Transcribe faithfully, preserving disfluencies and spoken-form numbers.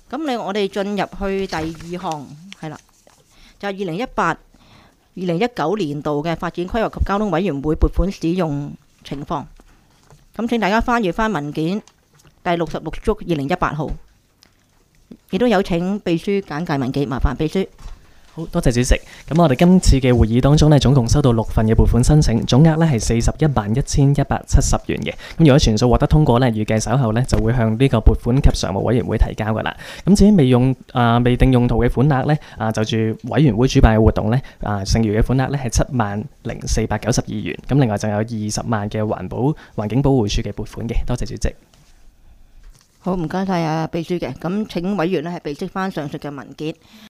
咁你我哋進入去第二項係啦，就係二零一八、二零一九年度嘅發展規劃及交通委員會撥款使用情況。咁請大家翻閱翻文件第六十六足二零一八號，亦都有請秘書簡介文件，麻煩秘書。 好多謝主席。咁我哋今次嘅會議當中呢，總共收到六份嘅撥款申請，總額呢係四十一萬一千一百七十元嘅。咁如果全數獲得通過呢，預計稍後呢就會向呢個撥款及常務委員會提交噶啦。咁至於未用啊、呃、未定用途嘅款額呢，啊就住委員會主辦嘅活動呢，啊剩餘嘅款額呢係七萬零四百九十二元。咁另外仲有二十萬嘅環保環境保護署嘅撥款嘅。多謝主席。 好，唔該晒啊秘書嘅。咁請委員呢係備悉翻上述嘅文件。